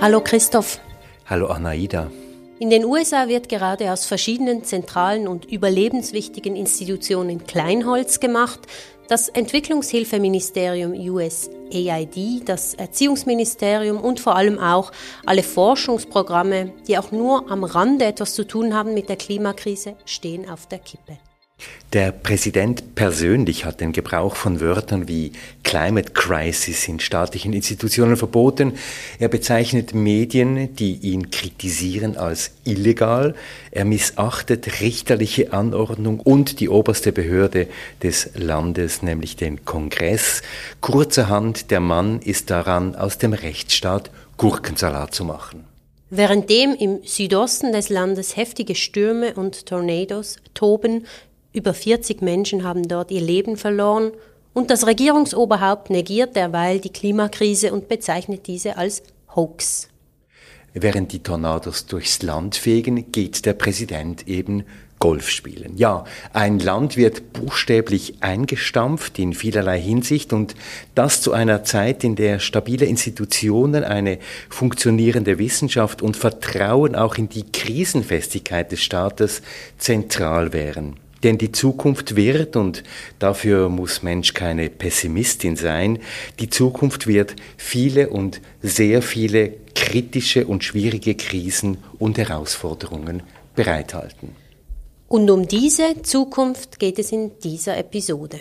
Hallo Christoph. Hallo Anaida. In den USA wird gerade aus verschiedenen zentralen und überlebenswichtigen Institutionen Kleinholz gemacht. Das Entwicklungshilfeministerium USAID, das Erziehungsministerium und vor allem auch alle Forschungsprogramme, die auch nur am Rande etwas zu tun haben mit der Klimakrise, stehen auf der Kippe. Der Präsident persönlich hat den Gebrauch von Wörtern wie Climate Crisis in staatlichen Institutionen verboten. Er bezeichnet Medien, die ihn kritisieren, als illegal. Er missachtet richterliche Anordnung und die oberste Behörde des Landes, nämlich den Kongress. Kurzerhand, der Mann ist daran, aus dem Rechtsstaat Gurkensalat zu machen. Währenddem im Südosten des Landes heftige Stürme und Tornados toben, über 40 Menschen haben dort ihr Leben verloren und das Regierungsoberhaupt negiert derweil die Klimakrise und bezeichnet diese als Hoax. Während die Tornados durchs Land fegen, geht der Präsident eben Golf spielen. Ja, ein Land wird buchstäblich eingestampft in vielerlei Hinsicht und das zu einer Zeit, in der stabile Institutionen, eine funktionierende Wissenschaft und Vertrauen auch in die Krisenfestigkeit des Staates zentral wären. Denn die Zukunft wird, und dafür muss Mensch keine Pessimistin sein, die Zukunft wird viele und sehr viele kritische und schwierige Krisen und Herausforderungen bereithalten. Und um diese Zukunft geht es in dieser Episode.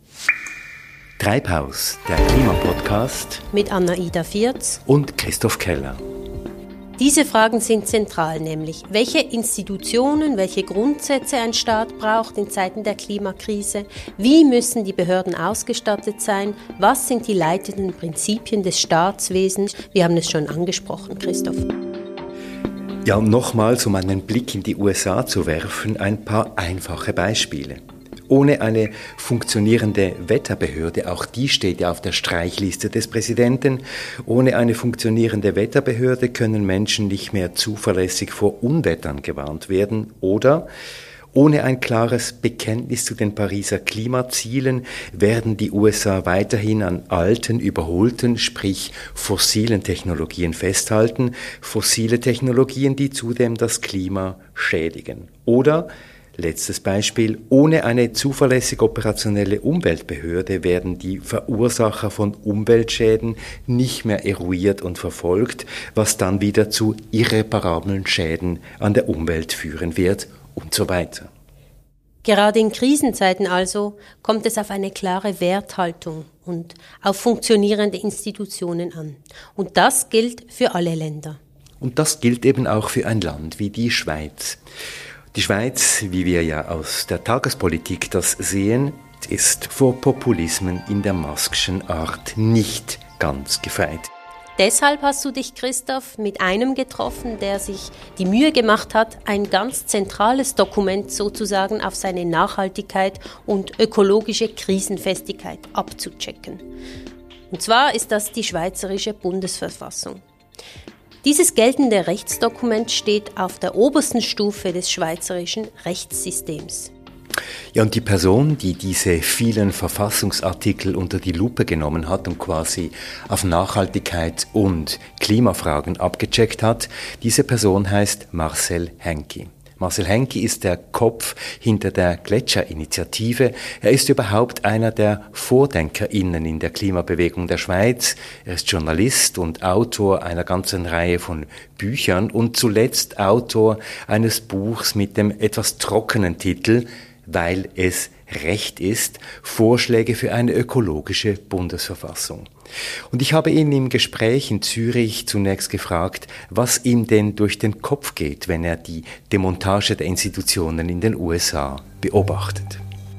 Treibhaus, der Klimapodcast mit Anaida Vierz und Christoph Keller. Diese Fragen sind zentral, nämlich welche Institutionen, welche Grundsätze ein Staat braucht in Zeiten der Klimakrise, wie müssen die Behörden ausgestattet sein, was sind die leitenden Prinzipien des Staatswesens, wir haben es schon angesprochen, Christoph. Ja, um nochmals, um einen Blick in die USA zu werfen, ein paar einfache Beispiele. Ohne eine funktionierende Wetterbehörde, auch die steht ja auf der Streichliste des Präsidenten, ohne eine funktionierende Wetterbehörde können Menschen nicht mehr zuverlässig vor Unwettern gewarnt werden oder ohne ein klares Bekenntnis zu den Pariser Klimazielen werden die USA weiterhin an alten, überholten, sprich fossilen Technologien festhalten, fossile Technologien, die zudem das Klima schädigen. Oder letztes Beispiel, ohne eine zuverlässig operationelle Umweltbehörde werden die Verursacher von Umweltschäden nicht mehr eruiert und verfolgt, was dann wieder zu irreparablen Schäden an der Umwelt führen wird und so weiter. Gerade in Krisenzeiten also kommt es auf eine klare Werthaltung und auf funktionierende Institutionen an. Und das gilt für alle Länder. Und das gilt eben auch für ein Land wie die Schweiz. Die Schweiz, wie wir ja aus der Tagespolitik das sehen, ist vor Populismen in der Musk'schen Art nicht ganz gefeit. Deshalb hast du dich, Christoph, mit einem getroffen, der sich die Mühe gemacht hat, ein ganz zentrales Dokument sozusagen auf seine Nachhaltigkeit und ökologische Krisenfestigkeit abzuchecken. Und zwar ist das die Schweizerische Bundesverfassung. Dieses geltende Rechtsdokument steht auf der obersten Stufe des schweizerischen Rechtssystems. Ja, und die Person, die diese vielen Verfassungsartikel unter die Lupe genommen hat und quasi auf Nachhaltigkeit und Klimafragen abgecheckt hat, diese Person heißt Marcel Henki. Marcel Henki ist der Kopf hinter der Gletscherinitiative. Er ist überhaupt einer der VordenkerInnen in der Klimabewegung der Schweiz. Er ist Journalist und Autor einer ganzen Reihe von Büchern und zuletzt Autor eines Buchs mit dem etwas trockenen Titel Weil es Recht ist, Vorschläge für eine ökologische Bundesverfassung. Und ich habe ihn im Gespräch in Zürich zunächst gefragt, was ihm denn durch den Kopf geht, wenn er die Demontage der Institutionen in den USA beobachtet.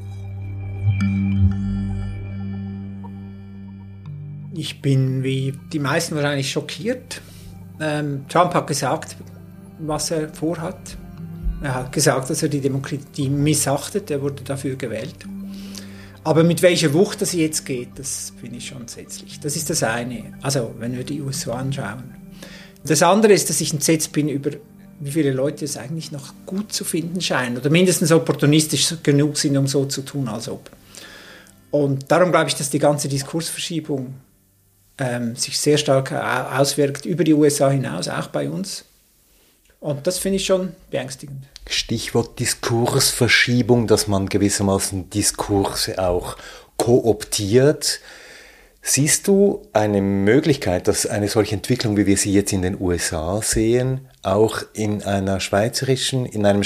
Ich bin wie die meisten wahrscheinlich schockiert. Trump hat gesagt, was er vorhat. Er hat gesagt, dass er die Demokratie missachtet, er wurde dafür gewählt. Aber mit welcher Wucht das jetzt geht, das finde ich schon entsetzlich. Das ist das eine, also wenn wir die USA anschauen. Das andere ist, dass ich entsetzt bin über, wie viele Leute es eigentlich noch gut zu finden scheinen oder mindestens opportunistisch genug sind, um so zu tun, als ob. Und darum glaube ich, dass die ganze Diskursverschiebung sich sehr stark auswirkt über die USA hinaus, auch bei uns. Und das finde ich schon beängstigend. Stichwort Diskursverschiebung, dass man gewissermaßen Diskurse auch kooptiert. Siehst du eine Möglichkeit, dass eine solche Entwicklung, wie wir sie jetzt in den USA sehen, auch in einem schweizerischen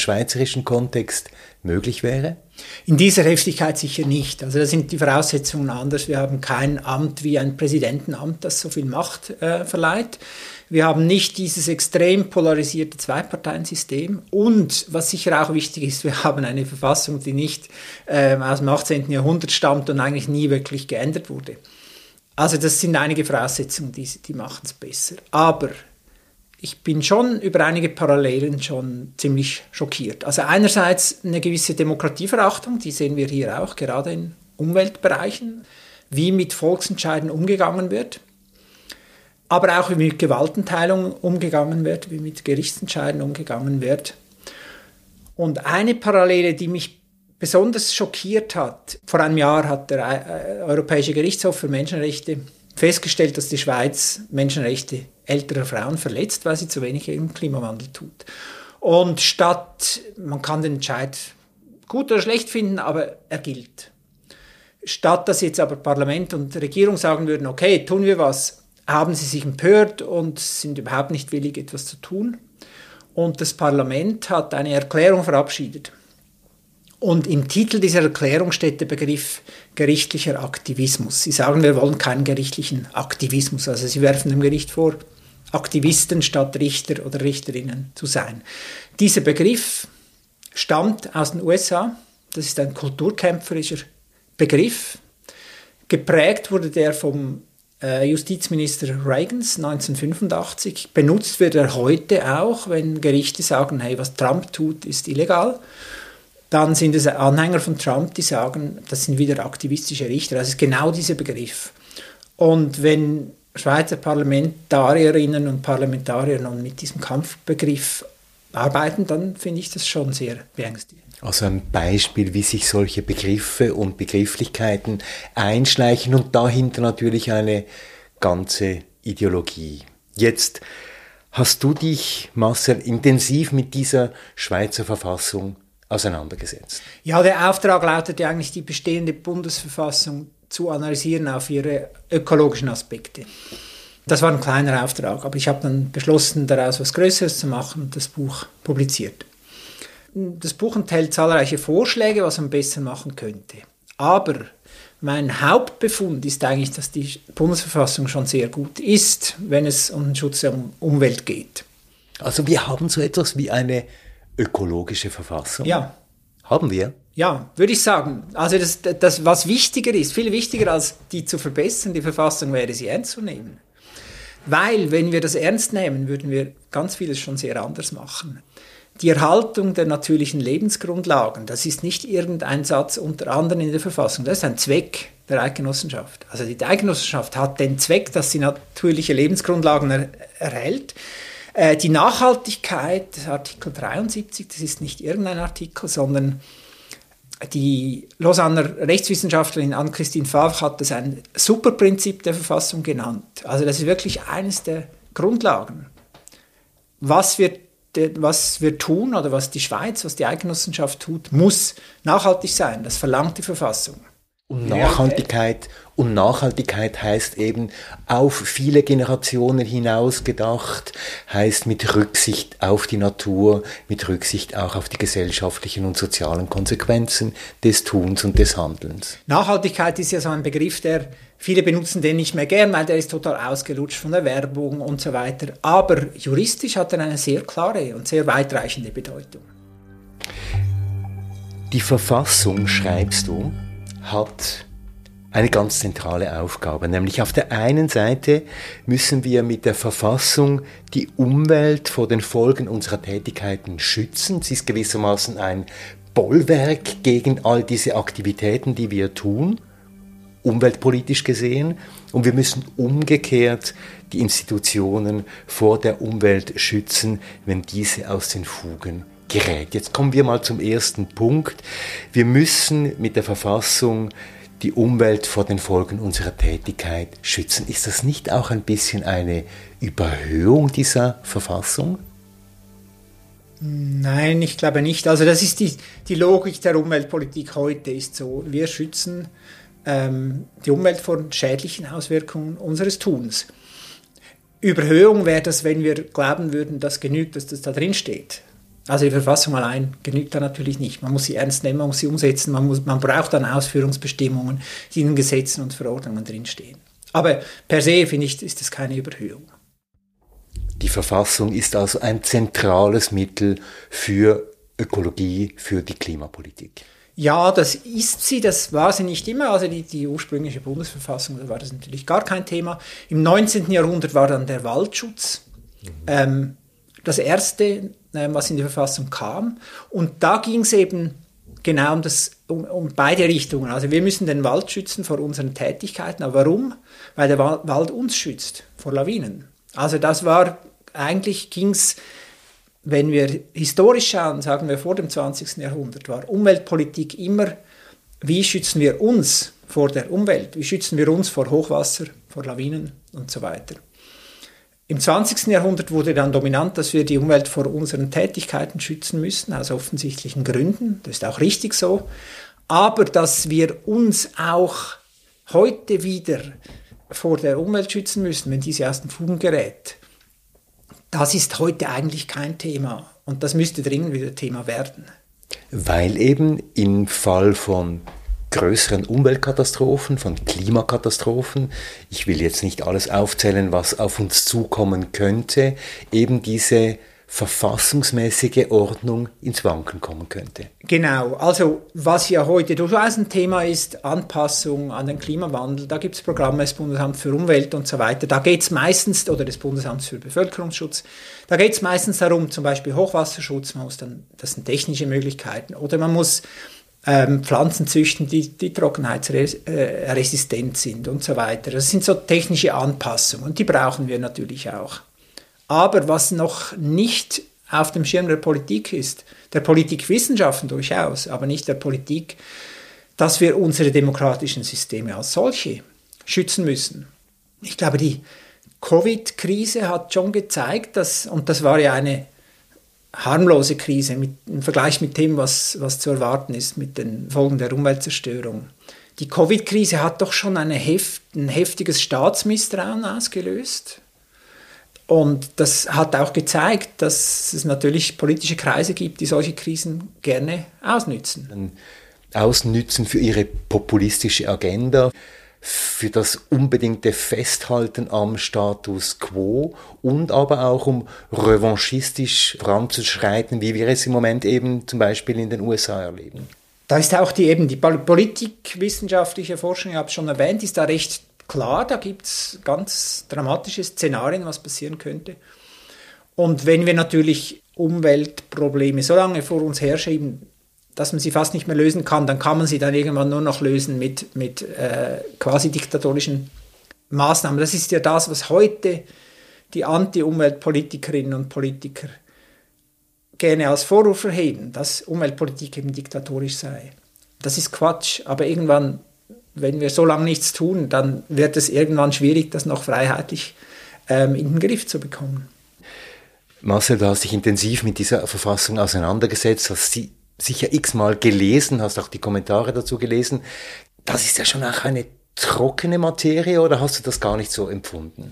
Kontext möglich wäre? In dieser Heftigkeit sicher nicht. Also da sind die Voraussetzungen anders. Wir haben kein Amt wie ein Präsidentenamt, das so viel Macht verleiht. Wir haben nicht dieses extrem polarisierte Zwei-Parteien-System. Und was sicher auch wichtig ist, wir haben eine Verfassung, die nicht aus dem 18. Jahrhundert stammt und eigentlich nie wirklich geändert wurde. Also das sind einige Voraussetzungen, die machen es besser. Aber ich bin schon über einige Parallelen schon ziemlich schockiert. Also einerseits eine gewisse Demokratieverachtung, die sehen wir hier auch, gerade in Umweltbereichen, wie mit Volksentscheiden umgegangen wird, aber auch wie mit Gewaltenteilung umgegangen wird, wie mit Gerichtsentscheiden umgegangen wird. Und eine Parallele, die mich besonders schockiert hat, vor einem Jahr hat der Europäische Gerichtshof für Menschenrechte festgestellt, dass die Schweiz Menschenrechte älterer Frauen verletzt, weil sie zu wenig gegen den Klimawandel tut. Und man kann den Entscheid gut oder schlecht finden, aber er gilt. Statt dass jetzt aber Parlament und Regierung sagen würden, okay, tun wir was, haben sie sich empört und sind überhaupt nicht willig, etwas zu tun. Und das Parlament hat eine Erklärung verabschiedet. Und im Titel dieser Erklärung steht der Begriff gerichtlicher Aktivismus. Sie sagen, wir wollen keinen gerichtlichen Aktivismus. Also sie werfen dem Gericht vor, Aktivisten statt Richter oder Richterinnen zu sein. Dieser Begriff stammt aus den USA. Das ist ein kulturkämpferischer Begriff. Geprägt wurde der vom Justizminister Reagans 1985. Benutzt wird er heute auch, wenn Gerichte sagen, hey, was Trump tut, ist illegal. Dann sind es Anhänger von Trump, die sagen, das sind wieder aktivistische Richter. Das ist genau dieser Begriff. Und wenn Schweizer Parlamentarierinnen und Parlamentarier nun mit diesem Kampfbegriff arbeiten, dann finde ich das schon sehr beängstigend. Also ein Beispiel, wie sich solche Begriffe und Begrifflichkeiten einschleichen und dahinter natürlich eine ganze Ideologie. Jetzt hast du dich, Marcel, intensiv mit dieser Schweizer Verfassung auseinandergesetzt. Ja, der Auftrag lautete eigentlich, die bestehende Bundesverfassung zu analysieren auf ihre ökologischen Aspekte. Das war ein kleiner Auftrag, aber ich habe dann beschlossen, daraus was Größeres zu machen und das Buch publiziert. Das Buch enthält zahlreiche Vorschläge, was man besser machen könnte. Aber mein Hauptbefund ist eigentlich, dass die Bundesverfassung schon sehr gut ist, wenn es um den Schutz der Umwelt geht. Also wir haben so etwas wie eine ökologische Verfassung? Ja. Haben wir? Ja, würde ich sagen. Also das, was wichtiger ist, viel wichtiger als die zu verbessern, die Verfassung wäre, sie ernst zu nehmen. Weil, wenn wir das ernst nehmen, würden wir ganz vieles schon sehr anders machen. Die Erhaltung der natürlichen Lebensgrundlagen, das ist nicht irgendein Satz unter anderem in der Verfassung, das ist ein Zweck der Eidgenossenschaft. Also die Eidgenossenschaft hat den Zweck, dass sie natürliche Lebensgrundlagen erhält. Die Nachhaltigkeit, Artikel 73, das ist nicht irgendein Artikel, sondern die Lausanner Rechtswissenschaftlerin Anne-Christine Favre hat das ein Superprinzip der Verfassung genannt. Also das ist wirklich eines der Grundlagen. Was wir tun oder was die Schweiz, was die Eidgenossenschaft tut, muss nachhaltig sein. Das verlangt die Verfassung. Und Nachhaltigkeit heißt eben auf viele Generationen hinaus gedacht, heißt mit Rücksicht auf die Natur, mit Rücksicht auch auf die gesellschaftlichen und sozialen Konsequenzen des Tuns und des Handelns. Nachhaltigkeit ist ja so ein Begriff, der viele benutzen den nicht mehr gern, weil der ist total ausgelutscht von der Werbung und so weiter. Aber juristisch hat er eine sehr klare und sehr weitreichende Bedeutung. Die Verfassung, schreibst du, hat eine ganz zentrale Aufgabe, nämlich auf der einen Seite müssen wir mit der Verfassung die Umwelt vor den Folgen unserer Tätigkeiten schützen. Sie ist gewissermaßen ein Bollwerk gegen all diese Aktivitäten, die wir tun, umweltpolitisch gesehen. Und wir müssen umgekehrt die Institutionen vor der Umwelt schützen, wenn diese aus den Fugen gerät. Jetzt kommen wir mal zum ersten Punkt. Wir müssen mit der Verfassung die Umwelt vor den Folgen unserer Tätigkeit schützen. Ist das nicht auch ein bisschen eine Überhöhung dieser Verfassung? Nein, ich glaube nicht. Also das ist die Logik der Umweltpolitik heute ist so. Wir schützen die Umwelt vor schädlichen Auswirkungen unseres Tuns. Überhöhung wäre das, wenn wir glauben würden, dass genügt, dass das da drin steht. Also die Verfassung allein genügt da natürlich nicht. Man muss sie ernst nehmen, man muss sie umsetzen, man braucht dann Ausführungsbestimmungen, die in Gesetzen und Verordnungen drinstehen. Aber per se, finde ich, ist das keine Überhöhung. Die Verfassung ist also ein zentrales Mittel für Ökologie, für die Klimapolitik. Ja, das ist sie, das war sie nicht immer. Also die ursprüngliche Bundesverfassung, da war das natürlich gar kein Thema. Im 19. Jahrhundert war dann der Waldschutz das erste, was in die Verfassung kam. Und da ging es eben genau um beide Richtungen. Also wir müssen den Wald schützen vor unseren Tätigkeiten. Aber warum? Weil der Wald uns schützt vor Lawinen. Also das war, eigentlich ging es, wenn wir historisch schauen, sagen wir vor dem 20. Jahrhundert, war Umweltpolitik immer, wie schützen wir uns vor der Umwelt, wie schützen wir uns vor Hochwasser, vor Lawinen und so weiter. Im 20. Jahrhundert wurde dann dominant, dass wir die Umwelt vor unseren Tätigkeiten schützen müssen, aus offensichtlichen Gründen, das ist auch richtig so, aber dass wir uns auch heute wieder vor der Umwelt schützen müssen, wenn diese aus den Fugen gerät. Das ist heute eigentlich kein Thema und das müsste dringend wieder Thema werden. Weil eben im Fall von größeren Umweltkatastrophen, von Klimakatastrophen, ich will jetzt nicht alles aufzählen, was auf uns zukommen könnte, eben diese verfassungsmäßige Ordnung ins Wanken kommen könnte. Genau, also was ja heute durchaus ein Thema ist, Anpassung an den Klimawandel, da gibt es Programme des Bundesamts für Umwelt und so weiter, da geht es meistens, oder des Bundesamts für Bevölkerungsschutz, da geht es meistens darum, zum Beispiel Hochwasserschutz, das sind technische Möglichkeiten, oder man muss Pflanzen züchten, die trockenheitsresistent sind und so weiter. Das sind so technische Anpassungen und die brauchen wir natürlich auch. Aber was noch nicht auf dem Schirm der Politik ist, der Politikwissenschaften durchaus, aber nicht der Politik, dass wir unsere demokratischen Systeme als solche schützen müssen. Ich glaube, die Covid-Krise hat schon gezeigt, und das war ja eine harmlose Krise im Vergleich mit dem, was zu erwarten ist mit den Folgen der Umweltzerstörung. Die Covid-Krise hat doch schon ein heftiges Staatsmisstrauen ausgelöst. Und das hat auch gezeigt, dass es natürlich politische Kreise gibt, die solche Krisen gerne ausnützen. Ausnützen für ihre populistische Agenda, für das unbedingte Festhalten am Status quo und aber auch um revanchistisch voranzuschreiten, wie wir es im Moment eben zum Beispiel in den USA erleben. Da ist auch die politikwissenschaftliche Forschung, ich habe es schon erwähnt, ist da recht klar, da gibt es ganz dramatische Szenarien, was passieren könnte. Und wenn wir natürlich Umweltprobleme so lange vor uns herschieben, dass man sie fast nicht mehr lösen kann, dann kann man sie dann irgendwann nur noch lösen mit quasi diktatorischen Maßnahmen. Das ist ja das, was heute die Anti-Umweltpolitikerinnen und Politiker gerne als Vorwurf erheben, dass Umweltpolitik eben diktatorisch sei. Das ist Quatsch, aber irgendwann, wenn wir so lange nichts tun, dann wird es irgendwann schwierig, das noch freiheitlich in den Griff zu bekommen. Marcel, du hast dich intensiv mit dieser Verfassung auseinandergesetzt, hast sie sicher x-mal gelesen, hast auch die Kommentare dazu gelesen. Das ist ja schon auch eine trockene Materie, oder hast du das gar nicht so empfunden?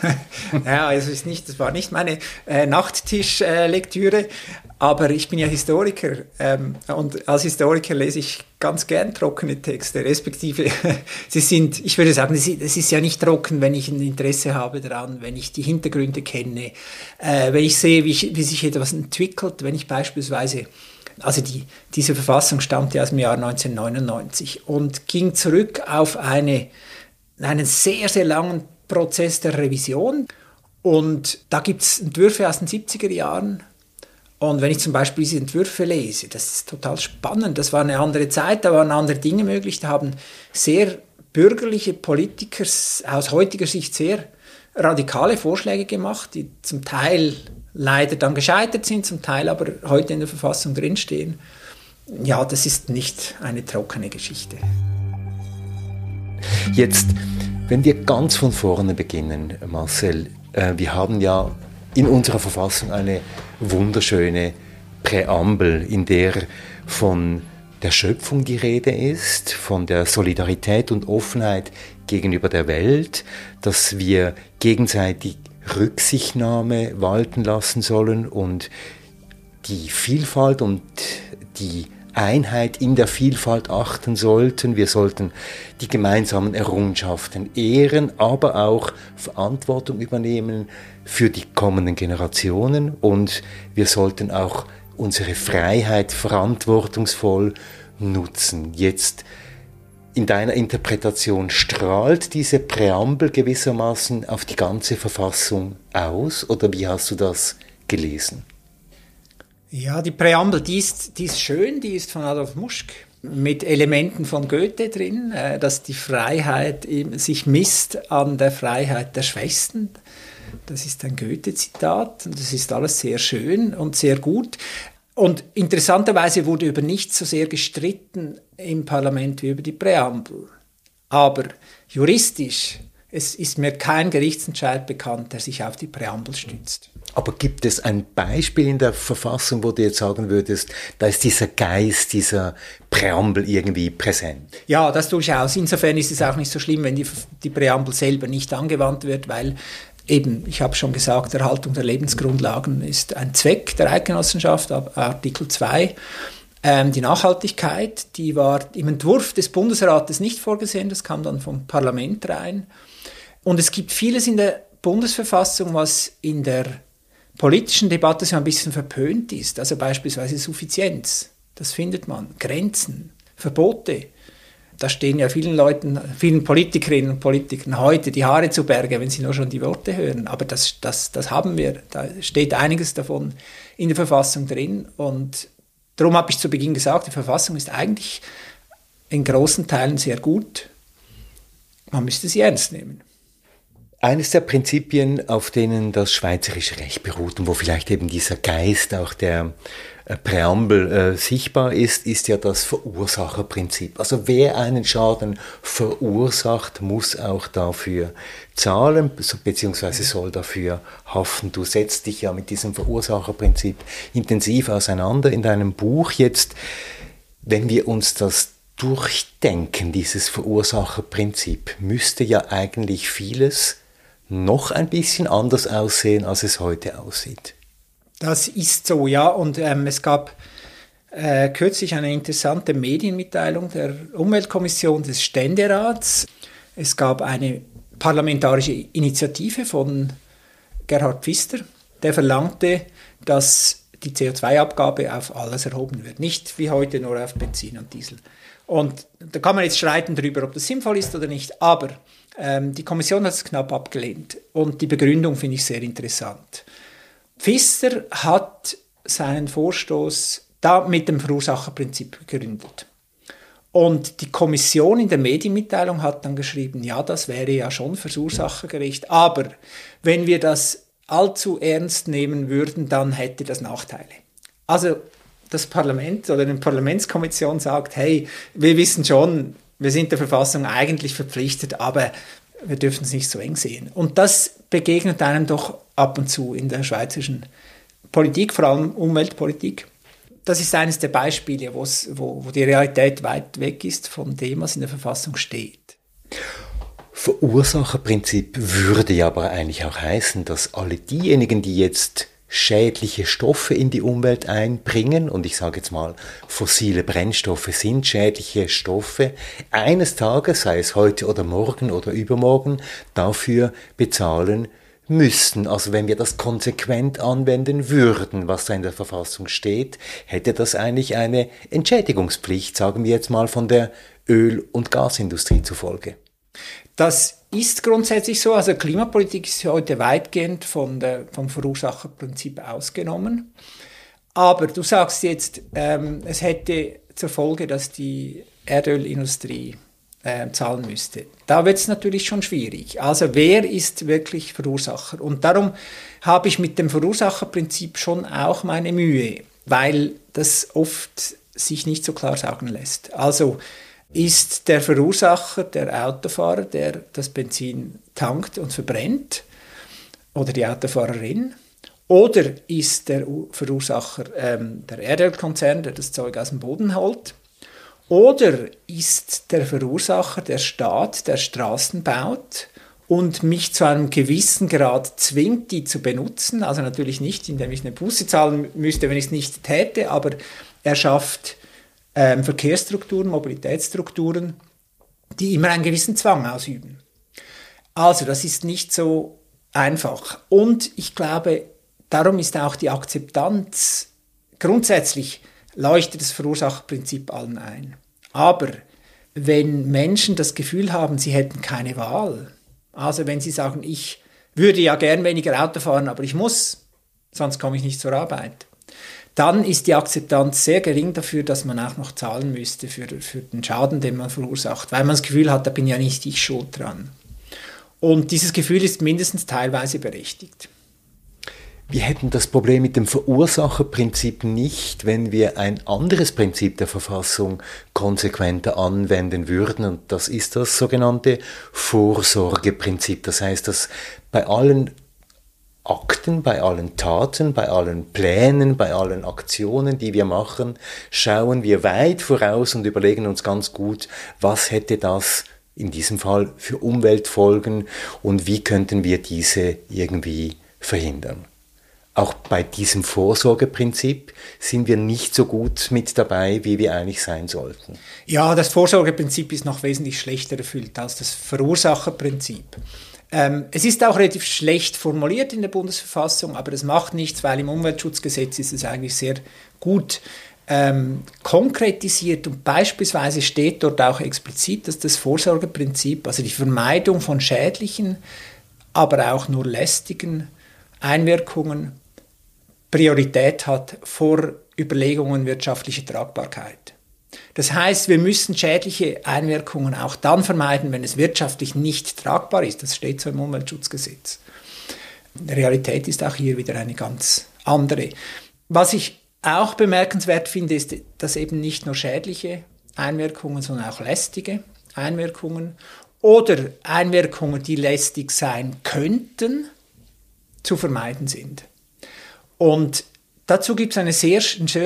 Ja, das war nicht meine Nachttischlektüre, aber ich bin ja Historiker und als Historiker lese ich ganz gern trockene Texte, respektive ich würde sagen, es ist ja nicht trocken, wenn ich ein Interesse habe daran, wenn ich die Hintergründe kenne, wenn ich sehe, wie sich etwas entwickelt, wenn ich beispielsweise, also diese Verfassung stammte aus dem Jahr 1999 und ging zurück auf einen sehr, sehr langen Prozess der Revision. Und da gibt es Entwürfe aus den 70er Jahren. Und wenn ich zum Beispiel diese Entwürfe lese, das ist total spannend. Das war eine andere Zeit, da waren andere Dinge möglich. Da haben sehr bürgerliche Politiker aus heutiger Sicht sehr radikale Vorschläge gemacht, die zum Teil leider dann gescheitert sind, zum Teil aber heute in der Verfassung drinstehen. Ja, das ist nicht eine trockene Geschichte. Jetzt, wenn wir ganz von vorne beginnen, Marcel, wir haben ja in unserer Verfassung eine wunderschöne Präambel, in der von der Schöpfung die Rede ist, von der Solidarität und Offenheit gegenüber der Welt, dass wir gegenseitig Rücksichtnahme walten lassen sollen und die Vielfalt und die Einheit in der Vielfalt achten sollten. Wir sollten die gemeinsamen Errungenschaften ehren, aber auch Verantwortung übernehmen für die kommenden Generationen und wir sollten auch unsere Freiheit verantwortungsvoll nutzen. Jetzt in deiner Interpretation strahlt diese Präambel gewissermaßen auf die ganze Verfassung aus oder wie hast du das gelesen? Ja, die Präambel, die ist schön, die ist von Adolf Muschk mit Elementen von Goethe drin, dass die Freiheit sich misst an der Freiheit der Schwächsten. Das ist ein Goethe-Zitat und das ist alles sehr schön und sehr gut. Und interessanterweise wurde über nichts so sehr gestritten im Parlament wie über die Präambel. Aber juristisch, es ist mir kein Gerichtsentscheid bekannt, der sich auf die Präambel stützt. Aber gibt es ein Beispiel in der Verfassung, wo du jetzt sagen würdest, da ist dieser Geist, dieser Präambel irgendwie präsent? Ja, das durchaus. Insofern ist es auch nicht so schlimm, wenn die Präambel selber nicht angewandt wird, weil eben, ich habe schon gesagt, Erhaltung der Lebensgrundlagen ist ein Zweck der Eidgenossenschaft, Artikel 2. Die Nachhaltigkeit, die war im Entwurf des Bundesrates nicht vorgesehen, das kam dann vom Parlament rein. Und es gibt vieles in der Bundesverfassung, was in der politischen Debatte so ein bisschen verpönt ist. Also beispielsweise Suffizienz, das findet man. Grenzen, Verbote. Da stehen ja vielen Politikerinnen und Politikern heute die Haare zu Berge, wenn sie nur schon die Worte hören. Aber das haben wir. Da steht einiges davon in der Verfassung drin. Und darum habe ich zu Beginn gesagt, die Verfassung ist eigentlich in großen Teilen sehr gut. Man müsste sie ernst nehmen. Eines der Prinzipien, auf denen das schweizerische Recht beruht und wo vielleicht eben dieser Geist auch der Präambel sichtbar ist, ist ja das Verursacherprinzip. Also wer einen Schaden verursacht, muss auch dafür zahlen, beziehungsweise soll dafür haften. Du setzt dich ja mit diesem Verursacherprinzip intensiv auseinander in deinem Buch. Jetzt, wenn wir uns das durchdenken, dieses Verursacherprinzip, müsste ja eigentlich vieles noch ein bisschen anders aussehen, als es heute aussieht. Das ist so, ja. Und es gab kürzlich eine interessante Medienmitteilung der Umweltkommission des Ständerats. Es gab eine parlamentarische Initiative von Gerhard Pfister, der verlangte, dass die CO2-Abgabe auf alles erhoben wird. Nicht wie heute nur auf Benzin und Diesel. Und da kann man jetzt streiten darüber, ob das sinnvoll ist oder nicht, aber die Kommission hat es knapp abgelehnt und die Begründung finde ich sehr interessant. Pfister hat seinen Vorstoß da mit dem Verursacherprinzip begründet. Und die Kommission in der Medienmitteilung hat dann geschrieben, ja, das wäre ja schon verursachergerecht, aber wenn wir das allzu ernst nehmen würden, dann hätte das Nachteile. Also das Parlament oder eine Parlamentskommission sagt, hey, wir wissen schon, wir sind der Verfassung eigentlich verpflichtet, aber wir dürfen es nicht so eng sehen. Und das begegnet einem doch ab und zu in der schweizerischen Politik, vor allem Umweltpolitik. Das ist eines der Beispiele, wo die Realität weit weg ist von dem, was in der Verfassung steht. Verursacherprinzip würde ja aber eigentlich auch heißen, dass alle diejenigen, die jetzt schädliche Stoffe in die Umwelt einbringen, und ich sage jetzt mal, fossile Brennstoffe sind schädliche Stoffe, eines Tages, sei es heute oder morgen oder übermorgen, dafür bezahlen müssten. Also wenn wir das konsequent anwenden würden, was da in der Verfassung steht, hätte das eigentlich eine Entschädigungspflicht, sagen wir jetzt mal von der Öl- und Gasindustrie zufolge. Das ist grundsätzlich so. Also Klimapolitik ist heute weitgehend vom Verursacherprinzip ausgenommen. Aber du sagst jetzt, es hätte zur Folge, dass die Erdölindustrie zahlen müsste. Da wird es natürlich schon schwierig. Also wer ist wirklich Verursacher? Und darum habe ich mit dem Verursacherprinzip schon auch meine Mühe, weil das oft sich nicht so klar sagen lässt. Also ist der Verursacher, der Autofahrer, der das Benzin tankt und verbrennt, oder die Autofahrerin? Oder ist der Verursacher der Erdölkonzern, der das Zeug aus dem Boden holt? Oder ist der Verursacher der Staat, der Straßen baut und mich zu einem gewissen Grad zwingt, die zu benutzen? Also natürlich nicht, indem ich eine Buße zahlen müsste, wenn ich es nicht täte, aber er schafft Verkehrsstrukturen, Mobilitätsstrukturen, die immer einen gewissen Zwang ausüben. Also das ist nicht so einfach. Und ich glaube, darum ist auch die Akzeptanz, grundsätzlich leuchtet das Verursacherprinzip allen ein. Aber wenn Menschen das Gefühl haben, sie hätten keine Wahl, also wenn sie sagen, ich würde ja gern weniger Auto fahren, aber ich muss, sonst komme ich nicht zur Arbeit, dann ist die Akzeptanz sehr gering dafür, dass man auch noch zahlen müsste für den Schaden, den man verursacht, weil man das Gefühl hat, da bin ja nicht ich schuld dran. Und dieses Gefühl ist mindestens teilweise berechtigt. Wir hätten das Problem mit dem Verursacherprinzip nicht, wenn wir ein anderes Prinzip der Verfassung konsequenter anwenden würden. Und das ist das sogenannte Vorsorgeprinzip. Das heißt, dass bei allen Akten, bei allen Taten, bei allen Plänen, bei allen Aktionen, die wir machen, schauen wir weit voraus und überlegen uns ganz gut, was hätte das in diesem Fall für Umweltfolgen und wie könnten wir diese irgendwie verhindern. Auch bei diesem Vorsorgeprinzip sind wir nicht so gut mit dabei, wie wir eigentlich sein sollten. Ja, das Vorsorgeprinzip ist noch wesentlich schlechter erfüllt als das Verursacherprinzip. Es ist auch relativ schlecht formuliert in der Bundesverfassung, aber das macht nichts, weil im Umweltschutzgesetz ist es eigentlich sehr gut konkretisiert und beispielsweise steht dort auch explizit, dass das Vorsorgeprinzip, also die Vermeidung von schädlichen, aber auch nur lästigen Einwirkungen Priorität hat vor Überlegungen wirtschaftlicher Tragbarkeit. Das heißt, wir müssen schädliche Einwirkungen auch dann vermeiden, wenn es wirtschaftlich nicht tragbar ist. Das steht so im Umweltschutzgesetz. Die Realität ist auch hier wieder eine ganz andere. Was ich auch bemerkenswert finde, ist, dass eben nicht nur schädliche Einwirkungen, sondern auch lästige Einwirkungen oder Einwirkungen, die lästig sein könnten, zu vermeiden sind. Und dazu gibt es eine sehr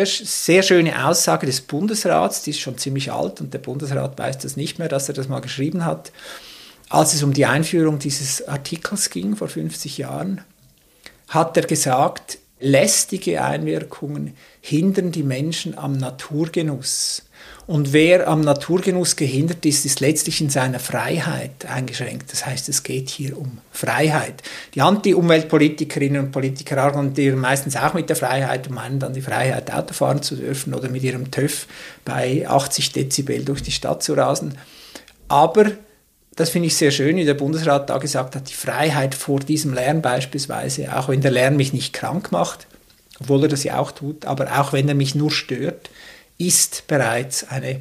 schöne Aussage des Bundesrats, die ist schon ziemlich alt und der Bundesrat weiß das nicht mehr, dass er das mal geschrieben hat. Als es um die Einführung dieses Artikels ging, vor 50 Jahren, hat er gesagt, lästige Einwirkungen hindern die Menschen am Naturgenuss. Und wer am Naturgenuss gehindert ist, ist letztlich in seiner Freiheit eingeschränkt. Das heißt, es geht hier um Freiheit. Die Anti-Umweltpolitikerinnen und Politiker argumentieren meistens auch mit der Freiheit und meinen dann die Freiheit, Auto fahren zu dürfen oder mit ihrem TÜV bei 80 Dezibel durch die Stadt zu rasen. Aber das finde ich sehr schön, wie der Bundesrat da gesagt hat, die Freiheit vor diesem Lärm beispielsweise, auch wenn der Lärm mich nicht krank macht, obwohl er das ja auch tut, aber auch wenn er mich nur stört, ist bereits eine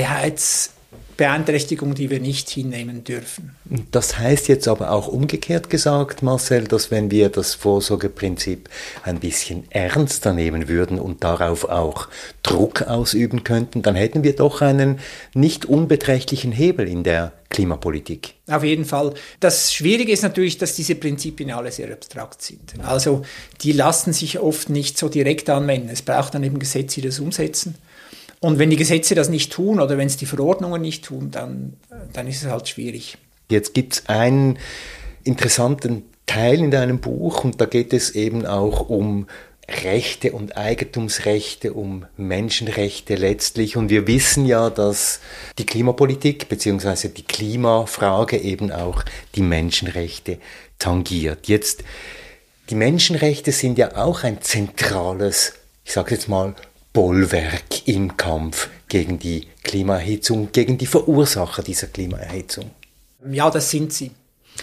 Freiheitsbeeinträchtigung, die wir nicht hinnehmen dürfen. Das heißt jetzt aber auch umgekehrt gesagt, Marcel, dass wenn wir das Vorsorgeprinzip ein bisschen ernster nehmen würden und darauf auch Druck ausüben könnten, dann hätten wir doch einen nicht unbeträchtlichen Hebel in der Klimapolitik. Auf jeden Fall. Das Schwierige ist natürlich, dass diese Prinzipien alle sehr abstrakt sind. Also die lassen sich oft nicht so direkt anwenden. Es braucht dann eben Gesetze, die das umsetzen. Und wenn die Gesetze das nicht tun oder wenn es die Verordnungen nicht tun, dann ist es halt schwierig. Jetzt gibt es einen interessanten Teil in deinem Buch und da geht es eben auch um Rechte und Eigentumsrechte, um Menschenrechte letztlich. Und wir wissen ja, dass die Klimapolitik bzw. die Klimafrage eben auch die Menschenrechte tangiert. Jetzt, die Menschenrechte sind ja auch ein zentrales, ich sage jetzt mal, Bollwerk im Kampf gegen die Klimaerhitzung, gegen die Verursacher dieser Klimaerhitzung. Ja, das sind sie.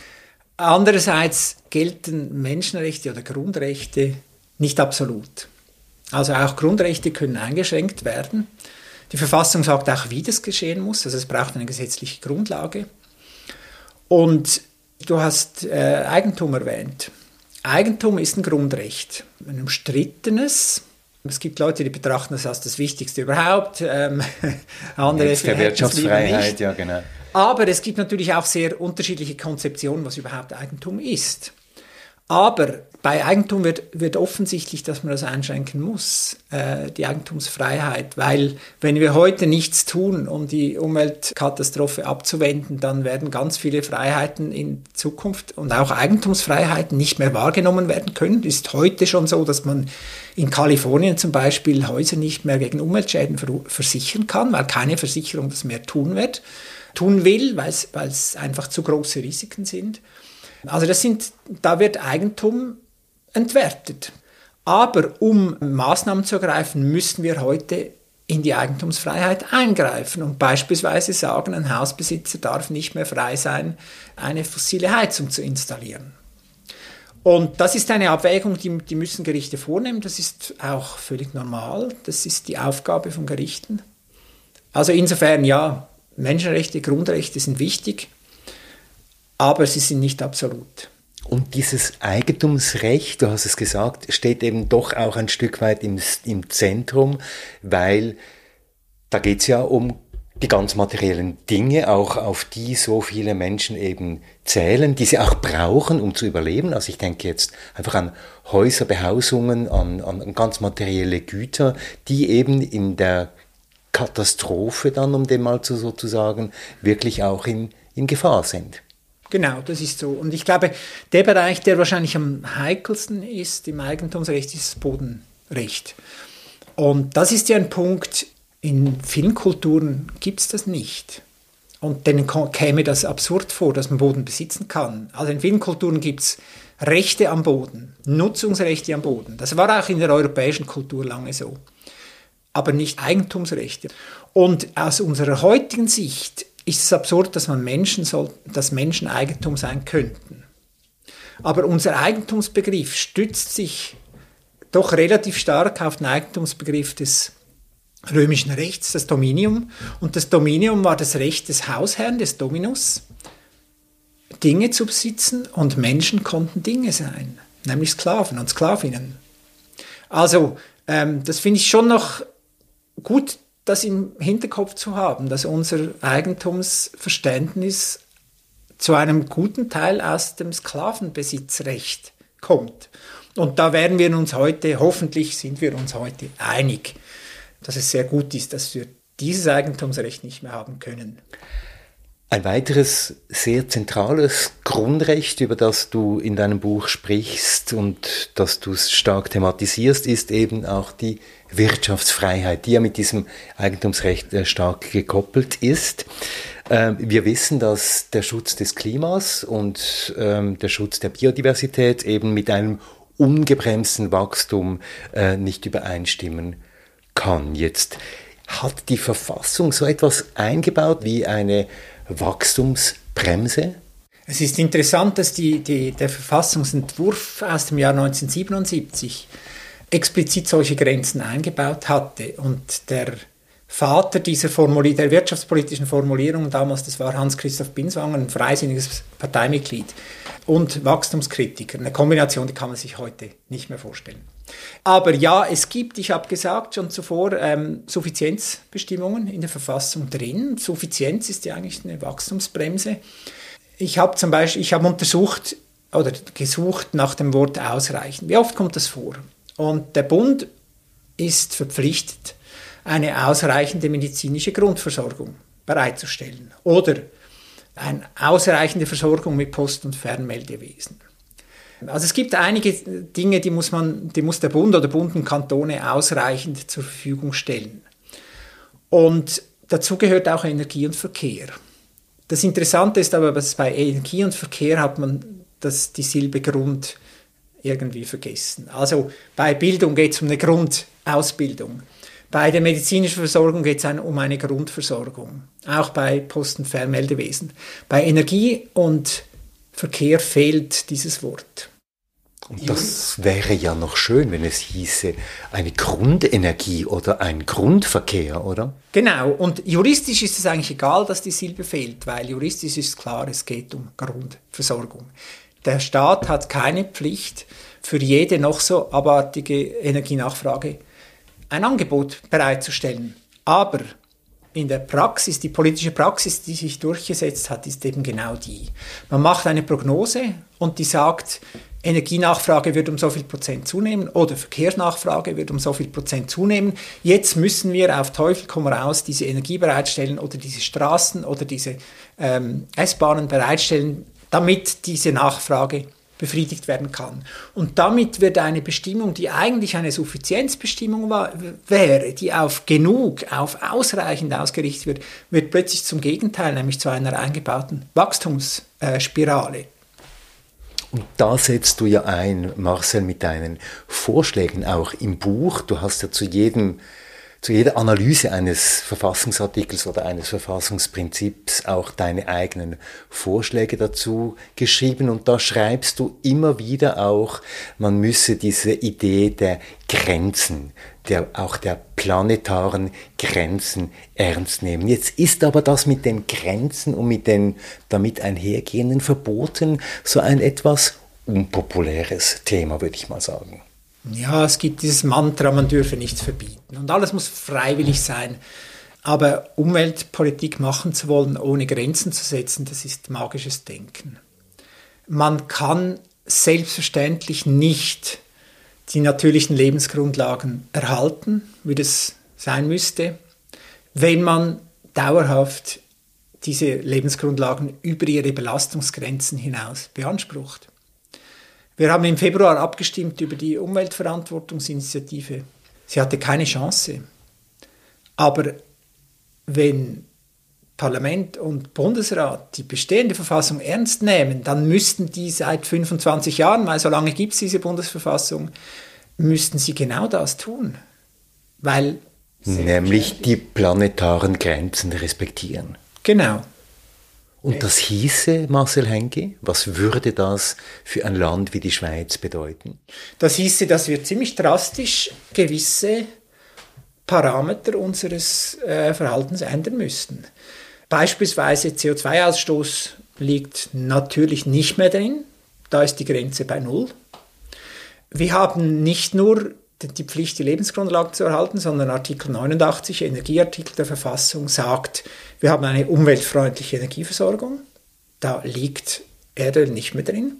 Andererseits gelten Menschenrechte oder Grundrechte nicht absolut. Also auch Grundrechte können eingeschränkt werden. Die Verfassung sagt auch, wie das geschehen muss. Also es braucht eine gesetzliche Grundlage. Und du hast Eigentum erwähnt. Eigentum ist ein Grundrecht, ein umstrittenes. Es gibt Leute, die betrachten das als das Wichtigste überhaupt. Andere jetzt der Wirtschaftsfreiheit, nicht. Ja, genau. Aber es gibt natürlich auch sehr unterschiedliche Konzeptionen, was überhaupt Eigentum ist. Aber bei Eigentum wird offensichtlich, dass man das einschränken muss, die Eigentumsfreiheit. Weil wenn wir heute nichts tun, um die Umweltkatastrophe abzuwenden, dann werden ganz viele Freiheiten in Zukunft und auch Eigentumsfreiheiten nicht mehr wahrgenommen werden können. Es ist heute schon so, dass man in Kalifornien zum Beispiel Häuser nicht mehr gegen Umweltschäden versichern kann, weil keine Versicherung das mehr tun will, weil es einfach zu große Risiken sind. Also da wird Eigentum entwertet. Aber um Maßnahmen zu ergreifen, müssen wir heute in die Eigentumsfreiheit eingreifen und beispielsweise sagen, ein Hausbesitzer darf nicht mehr frei sein, eine fossile Heizung zu installieren. Und das ist eine Abwägung, die müssen Gerichte vornehmen. Das ist auch völlig normal. Das ist die Aufgabe von Gerichten. Also insofern, ja, Menschenrechte, Grundrechte sind wichtig, aber sie sind nicht absolut. Und dieses Eigentumsrecht, du hast es gesagt, steht eben doch auch ein Stück weit im Zentrum, weil da geht es ja um die ganz materiellen Dinge, auch auf die so viele Menschen eben zählen, die sie auch brauchen, um zu überleben. Also ich denke jetzt einfach an Häuser, Behausungen, an ganz materielle Güter, die eben in der Katastrophe dann, um dem mal sozusagen, wirklich auch in Gefahr sind. Genau, das ist so. Und ich glaube, der Bereich, der wahrscheinlich am heikelsten ist im Eigentumsrecht, ist das Bodenrecht. Und das ist ja ein Punkt, in vielen Kulturen gibt es das nicht. Und denen käme das absurd vor, dass man Boden besitzen kann. Also in vielen Kulturen gibt es Rechte am Boden, Nutzungsrechte am Boden. Das war auch in der europäischen Kultur lange so. Aber nicht Eigentumsrechte. Und aus unserer heutigen Sicht ist es absurd, dass Menschen Eigentum sein könnten. Aber unser Eigentumsbegriff stützt sich doch relativ stark auf den Eigentumsbegriff des römischen Rechts, das Dominium. Und das Dominium war das Recht des Hausherrn, des Dominus, Dinge zu besitzen, und Menschen konnten Dinge sein, nämlich Sklaven und Sklavinnen. Also, das finde ich schon noch gut, das im Hinterkopf zu haben, dass unser Eigentumsverständnis zu einem guten Teil aus dem Sklavenbesitzrecht kommt. Und da werden wir uns heute, hoffentlich sind wir uns heute einig, dass es sehr gut ist, dass wir dieses Eigentumsrecht nicht mehr haben können. Ein weiteres sehr zentrales Grundrecht, über das du in deinem Buch sprichst und das du stark thematisierst, ist eben auch die Wirtschaftsfreiheit, die ja mit diesem Eigentumsrecht stark gekoppelt ist. Wir wissen, dass der Schutz des Klimas und der Schutz der Biodiversität eben mit einem ungebremsten Wachstum nicht übereinstimmen kann. Jetzt hat die Verfassung so etwas eingebaut wie eine Wachstumsbremse? Es ist interessant, dass der Verfassungsentwurf aus dem Jahr 1977 explizit solche Grenzen eingebaut hatte. Und der Vater der wirtschaftspolitischen Formulierung damals, das war Hans-Christoph Binswanger, ein freisinniges Parteimitglied und Wachstumskritiker. Eine Kombination, die kann man sich heute nicht mehr vorstellen. Aber ja, es gibt, ich habe gesagt schon zuvor, Suffizienzbestimmungen in der Verfassung drin. Suffizienz ist ja eigentlich eine Wachstumsbremse. Ich habe untersucht oder gesucht nach dem Wort ausreichend. Wie oft kommt das vor? Und der Bund ist verpflichtet, eine ausreichende medizinische Grundversorgung bereitzustellen oder eine ausreichende Versorgung mit Post- und Fernmeldewesen. Also es gibt einige Dinge, die muss der Bund oder Bund und Kantone ausreichend zur Verfügung stellen. Und dazu gehört auch Energie und Verkehr. Das Interessante ist aber, dass bei Energie und Verkehr hat man die Silbe Grund irgendwie vergessen. Also bei Bildung geht es um eine Grundausbildung. Bei der medizinischen Versorgung geht es um eine Grundversorgung. Auch bei Post- und Fernmeldewesen. Bei Energie und Verkehr fehlt dieses Wort. Und das wäre ja noch schön, wenn es hieße, eine Grundenergie oder ein Grundverkehr, oder? Genau, und juristisch ist es eigentlich egal, dass die Silbe fehlt, weil juristisch ist klar, es geht um Grundversorgung. Der Staat hat keine Pflicht, für jede noch so abartige Energienachfrage ein Angebot bereitzustellen. Aber in der Praxis, die politische Praxis, die sich durchgesetzt hat, ist eben genau die. Man macht eine Prognose und die sagt, Energienachfrage wird um so viel Prozent zunehmen oder Verkehrsnachfrage wird um so viel Prozent zunehmen. Jetzt müssen wir auf Teufel komm raus diese Energie bereitstellen oder diese Straßen oder diese S-Bahnen bereitstellen, damit diese Nachfrage befriedigt werden kann. Und damit wird eine Bestimmung, die eigentlich eine Suffizienzbestimmung wäre, die auf genug, auf ausreichend ausgerichtet wird plötzlich zum Gegenteil, nämlich zu einer eingebauten Wachstumsspirale. Und da setzt du ja ein, Marcel, mit deinen Vorschlägen auch im Buch. Du hast ja zu jeder Analyse eines Verfassungsartikels oder eines Verfassungsprinzips auch deine eigenen Vorschläge dazu geschrieben. Und da schreibst du immer wieder auch, man müsse diese Idee der Grenzen, auch der planetaren Grenzen ernst nehmen. Jetzt ist aber das mit den Grenzen und mit den damit einhergehenden Verboten so ein etwas unpopuläres Thema, würde ich mal sagen. Ja, es gibt dieses Mantra, man dürfe nichts verbieten und alles muss freiwillig sein. Aber Umweltpolitik machen zu wollen, ohne Grenzen zu setzen, das ist magisches Denken. Man kann selbstverständlich nicht die natürlichen Lebensgrundlagen erhalten, wie das sein müsste, wenn man dauerhaft diese Lebensgrundlagen über ihre Belastungsgrenzen hinaus beansprucht. Wir haben im Februar abgestimmt über die Umweltverantwortungsinitiative. Sie hatte keine Chance. Aber wenn Parlament und Bundesrat die bestehende Verfassung ernst nehmen, dann müssten die seit 25 Jahren, weil so lange gibt es diese Bundesverfassung, müssten sie genau das tun. Nämlich die planetaren Grenzen respektieren. Genau. Und das hieße, Marcel Henke, was würde das für ein Land wie die Schweiz bedeuten? Das hieße, dass wir ziemlich drastisch gewisse Parameter unseres Verhaltens ändern müssten. Beispielsweise CO2-Ausstoß liegt natürlich nicht mehr drin, da ist die Grenze bei 0. Wir haben nicht nur die Pflicht, die Lebensgrundlagen zu erhalten, sondern Artikel 89, Energieartikel der Verfassung, sagt, wir haben eine umweltfreundliche Energieversorgung. Da liegt Erdöl nicht mehr drin.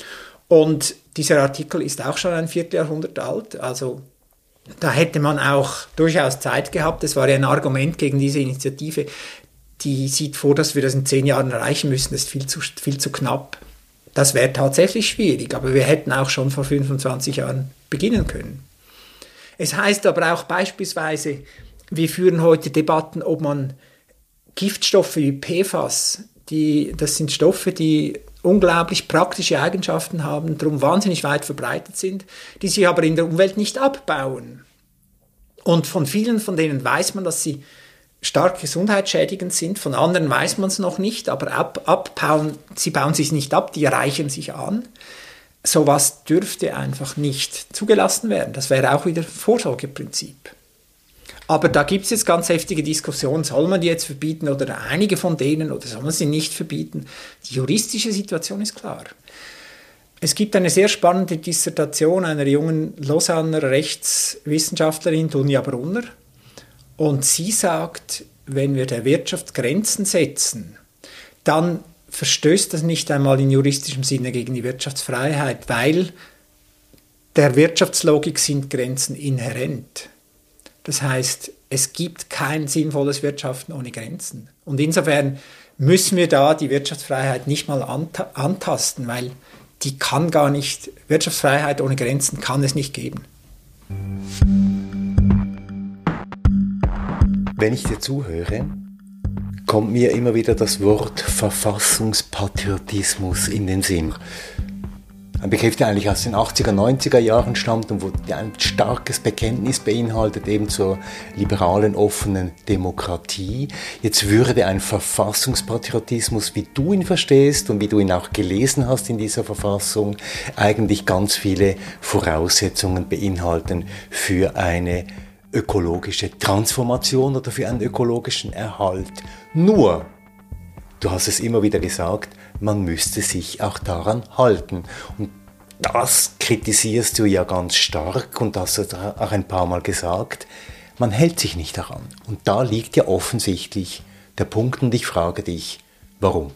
Und dieser Artikel ist auch schon ein Vierteljahrhundert alt. Also da hätte man auch durchaus Zeit gehabt. Das war ja ein Argument gegen diese Initiative. Die sieht vor, dass wir das in 10 Jahren erreichen müssen. Das ist viel zu knapp. Das wäre tatsächlich schwierig, aber wir hätten auch schon vor 25 Jahren beginnen können. Es heißt aber auch beispielsweise, wir führen heute Debatten, ob man Giftstoffe wie PFAS, das sind Stoffe, die unglaublich praktische Eigenschaften haben, darum wahnsinnig weit verbreitet sind, die sich aber in der Umwelt nicht abbauen. Und von vielen von denen weiß man, dass sie stark gesundheitsschädigend sind, von anderen weiß man es noch nicht, aber sie bauen sich nicht ab, die reichern sich an. Sowas dürfte einfach nicht zugelassen werden. Das wäre auch wieder Vorsorgeprinzip. Aber da gibt es jetzt ganz heftige Diskussionen, soll man die jetzt verbieten oder einige von denen oder soll man sie nicht verbieten? Die juristische Situation ist klar. Es gibt eine sehr spannende Dissertation einer jungen Lausanner Rechtswissenschaftlerin, Dunja Brunner, und sie sagt, wenn wir der Wirtschaft Grenzen setzen, dann verstößt das nicht einmal in juristischem Sinne gegen die Wirtschaftsfreiheit, weil der Wirtschaftslogik sind Grenzen inhärent. Das heißt, es gibt kein sinnvolles Wirtschaften ohne Grenzen. Und insofern müssen wir da die Wirtschaftsfreiheit nicht mal antasten, weil die kann gar nicht, Wirtschaftsfreiheit ohne Grenzen kann es nicht geben. Wenn ich dir zuhöre, kommt mir immer wieder das Wort Verfassungspatriotismus in den Sinn. Ein Begriff, der eigentlich aus den 80er, 90er Jahren stammt und wo der ein starkes Bekenntnis beinhaltet, eben zur liberalen, offenen Demokratie. Jetzt würde ein Verfassungspatriotismus, wie du ihn verstehst und wie du ihn auch gelesen hast in dieser Verfassung, eigentlich ganz viele Voraussetzungen beinhalten für eine ökologische Transformation oder für einen ökologischen Erhalt. Nur, du hast es immer wieder gesagt, man müsste sich auch daran halten. Und das kritisierst du ja ganz stark und hast du auch ein paar Mal gesagt. Man hält sich nicht daran. Und da liegt ja offensichtlich der Punkt und ich frage dich, warum?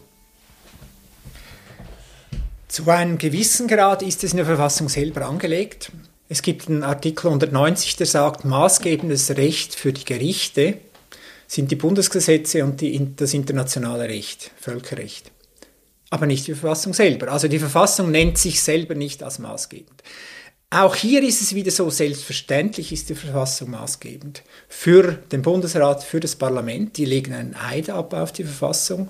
Zu einem gewissen Grad ist es in der Verfassung selber angelegt. Es gibt einen Artikel 190, der sagt, maßgebendes Recht für die Gerichte sind die Bundesgesetze und das internationale Recht, Völkerrecht. Aber nicht die Verfassung selber. Also die Verfassung nennt sich selber nicht als maßgebend. Auch hier ist es wieder so, selbstverständlich ist die Verfassung maßgebend. Für den Bundesrat, für das Parlament, die legen einen Eid ab auf die Verfassung.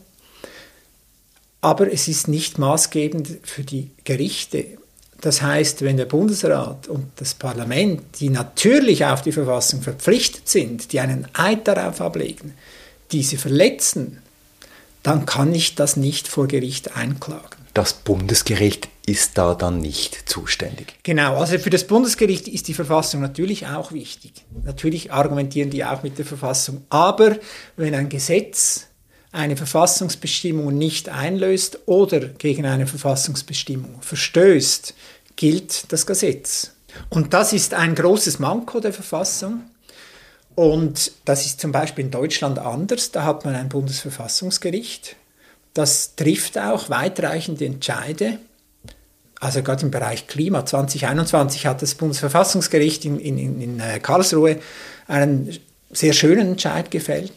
Aber es ist nicht maßgebend für die Gerichte. Das heißt, wenn der Bundesrat und das Parlament, die natürlich auf die Verfassung verpflichtet sind, die einen Eid darauf ablegen, diese verletzen, dann kann ich das nicht vor Gericht einklagen. Das Bundesgericht ist da dann nicht zuständig. Genau, also für das Bundesgericht ist die Verfassung natürlich auch wichtig. Natürlich argumentieren die auch mit der Verfassung. Aber wenn ein Gesetz eine Verfassungsbestimmung nicht einlöst oder gegen eine Verfassungsbestimmung verstößt, gilt das Gesetz. Und das ist ein großes Manko der Verfassung. Und das ist zum Beispiel in Deutschland anders. Da hat man ein Bundesverfassungsgericht. Das trifft auch weitreichende Entscheide. Also gerade im Bereich Klima 2021 hat das Bundesverfassungsgericht in Karlsruhe einen sehr schönen Entscheid gefällt.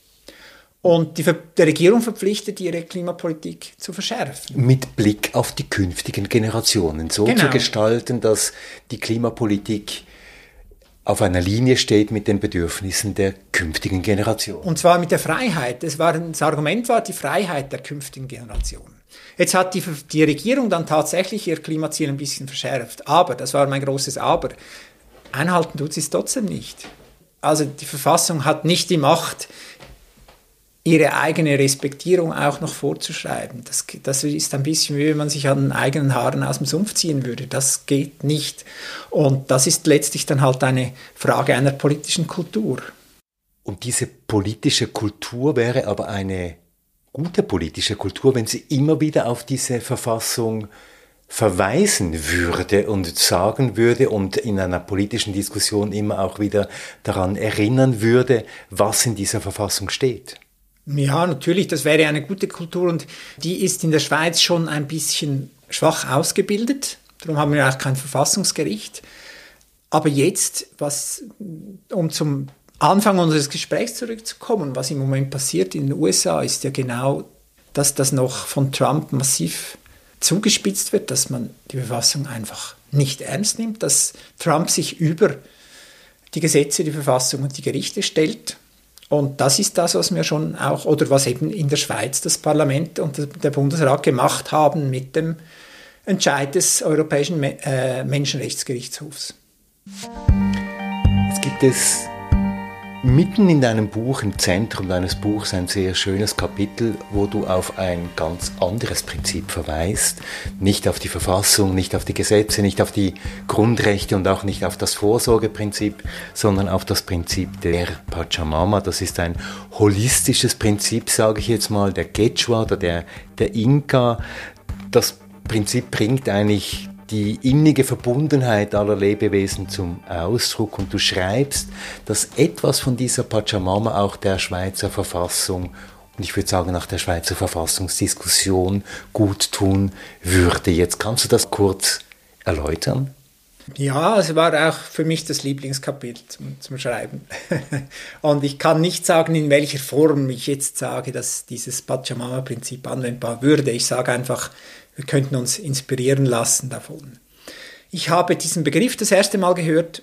Und der Regierung verpflichtet, ihre Klimapolitik zu verschärfen. Mit Blick auf die künftigen Generationen. So zu gestalten, dass die Klimapolitik auf einer Linie steht mit den Bedürfnissen der künftigen Generation. Und zwar mit der Freiheit. Das Argument war die Freiheit der künftigen Generation. Jetzt hat die Regierung dann tatsächlich ihr Klimaziel ein bisschen verschärft. Aber, das war mein großes Aber, einhalten tut sie es trotzdem nicht. Also die Verfassung hat nicht die Macht, ihre eigene Respektierung auch noch vorzuschreiben. Das ist ein bisschen wie wenn man sich an den eigenen Haaren aus dem Sumpf ziehen würde. Das geht nicht. Und das ist letztlich dann halt eine Frage einer politischen Kultur. Und diese politische Kultur wäre aber eine gute politische Kultur, wenn sie immer wieder auf diese Verfassung verweisen würde und sagen würde und in einer politischen Diskussion immer auch wieder daran erinnern würde, was in dieser Verfassung steht. Ja, natürlich, das wäre eine gute Kultur und die ist in der Schweiz schon ein bisschen schwach ausgebildet. Darum haben wir auch kein Verfassungsgericht. Aber jetzt, um zum Anfang unseres Gesprächs zurückzukommen, was im Moment passiert in den USA, ist ja genau, dass das noch von Trump massiv zugespitzt wird, dass man die Verfassung einfach nicht ernst nimmt, dass Trump sich über die Gesetze, die Verfassung und die Gerichte stellt. Und das ist das, was wir schon auch, oder was eben in der Schweiz das Parlament und der Bundesrat gemacht haben mit dem Entscheid des Europäischen Menschenrechtsgerichtshofs. Jetzt gibt es mitten in deinem Buch, im Zentrum deines Buchs, ein sehr schönes Kapitel, wo du auf ein ganz anderes Prinzip verweist. Nicht auf die Verfassung, nicht auf die Gesetze, nicht auf die Grundrechte und auch nicht auf das Vorsorgeprinzip, sondern auf das Prinzip der Pachamama. Das ist ein holistisches Prinzip, sage ich jetzt mal, der Quechua oder der Inka. Das Prinzip bringt eigentlich die innige Verbundenheit aller Lebewesen zum Ausdruck und du schreibst, dass etwas von dieser Pachamama auch der Schweizer Verfassung und ich würde sagen nach der Schweizer Verfassungsdiskussion gut tun würde. Jetzt kannst du das kurz erläutern? Ja, es war auch für mich das Lieblingskapitel zum Schreiben. Und ich kann nicht sagen, in welcher Form ich jetzt sage, dass dieses Pachamama-Prinzip anwendbar würde. Ich sage einfach, wir könnten uns inspirieren lassen davon. Ich habe diesen Begriff das erste Mal gehört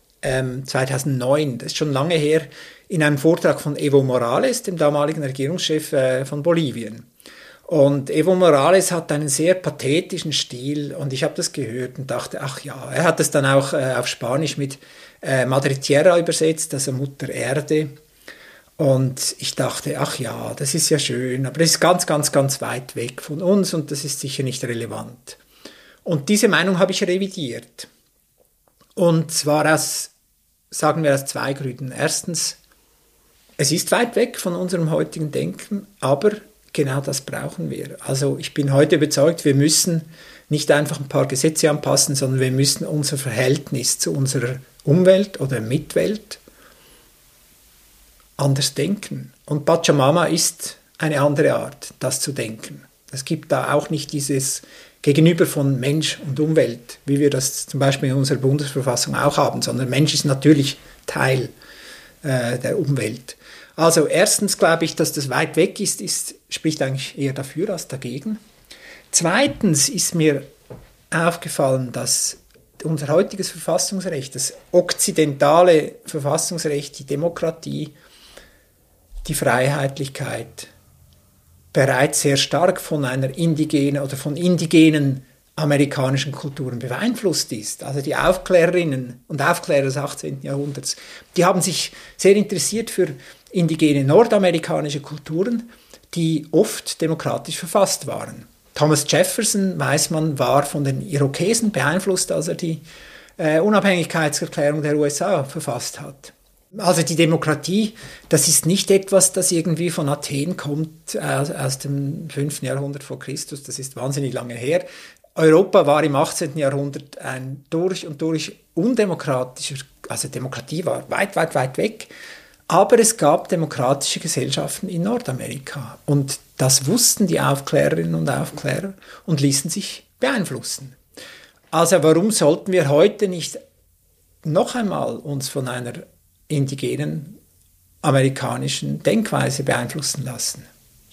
2009, das ist schon lange her, in einem Vortrag von Evo Morales, dem damaligen Regierungschef von Bolivien. Und Evo Morales hat einen sehr pathetischen Stil und ich habe das gehört und dachte, ach ja, er hat es dann auch auf Spanisch mit Madre Tierra übersetzt, also Mutter Erde. Und ich dachte, ach ja, das ist ja schön, aber das ist ganz, ganz, ganz weit weg von uns und das ist sicher nicht relevant. Und diese Meinung habe ich revidiert. Und zwar aus zwei Gründen. Erstens, es ist weit weg von unserem heutigen Denken, aber genau das brauchen wir. Also ich bin heute überzeugt, wir müssen nicht einfach ein paar Gesetze anpassen, sondern wir müssen unser Verhältnis zu unserer Umwelt oder Mitwelt anders denken. Und Pachamama ist eine andere Art, das zu denken. Es gibt da auch nicht dieses Gegenüber von Mensch und Umwelt, wie wir das zum Beispiel in unserer Bundesverfassung auch haben, sondern Mensch ist natürlich Teil der Umwelt. Also erstens glaube ich, dass das weit weg ist, spricht eigentlich eher dafür als dagegen. Zweitens ist mir aufgefallen, dass unser heutiges Verfassungsrecht, das okzidentale Verfassungsrecht, die Demokratie, die Freiheitlichkeit bereits sehr stark von einer indigenen oder von indigenen amerikanischen Kulturen beeinflusst ist. Also die Aufklärerinnen und Aufklärer des 18. Jahrhunderts, die haben sich sehr interessiert für indigene nordamerikanische Kulturen, die oft demokratisch verfasst waren. Thomas Jefferson, weiß man, war von den Irokesen beeinflusst, als er die Unabhängigkeitserklärung der USA verfasst hat. Also die Demokratie, das ist nicht etwas, das irgendwie von Athen kommt, aus dem 5. Jahrhundert vor Christus, das ist wahnsinnig lange her. Europa war im 18. Jahrhundert ein durch und durch undemokratischer, also Demokratie war weit, weit, weit weg, aber es gab demokratische Gesellschaften in Nordamerika und das wussten die Aufklärerinnen und Aufklärer und ließen sich beeinflussen. Also warum sollten wir heute nicht noch einmal uns von einer indigenen amerikanischen Denkweise beeinflussen lassen?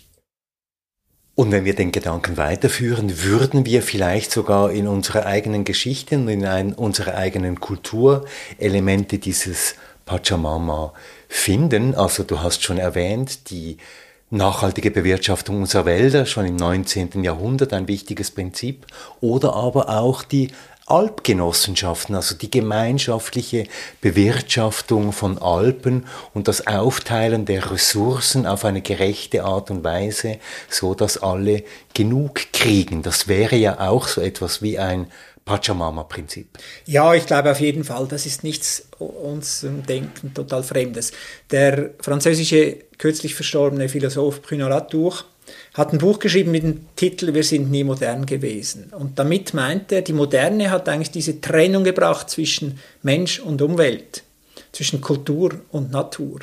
Und wenn wir den Gedanken weiterführen, würden wir vielleicht sogar in unserer eigenen Geschichte und in unserer eigenen Kultur Elemente dieses Pachamama finden. Also du hast schon erwähnt, die nachhaltige Bewirtschaftung unserer Wälder, schon im 19. Jahrhundert ein wichtiges Prinzip. Oder aber auch die Alpgenossenschaften, also die gemeinschaftliche Bewirtschaftung von Alpen und das Aufteilen der Ressourcen auf eine gerechte Art und Weise, so dass alle genug kriegen. Das wäre ja auch so etwas wie ein Pachamama-Prinzip. Ja, ich glaube auf jeden Fall, das ist nichts unserem Denken total Fremdes. Der französische, kürzlich verstorbene Philosoph Bruno Latour hat ein Buch geschrieben mit dem Titel »Wir sind nie modern gewesen«. Und damit meint er, die Moderne hat eigentlich diese Trennung gebracht zwischen Mensch und Umwelt, zwischen Kultur und Natur.